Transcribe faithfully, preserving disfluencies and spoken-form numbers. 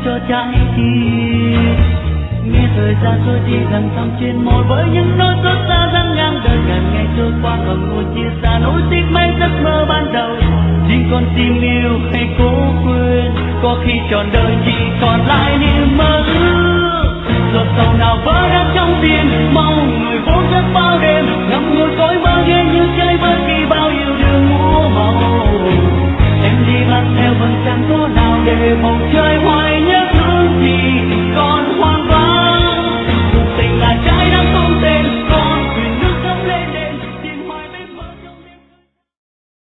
cho trái tim. Nghe thời gian trôi đi gần thăm trên môi với những nỗi xót xa dang ngang đời, ngày ngày trôi qua còn ngồi chia xa nỗi tiếc mấy giấc mơ ban đầu. Riêng con tim yêu hay cố quên, có khi trọn đời chỉ còn lại niềm mơ ước. Giọt sầu nào vỡ đắp trong tim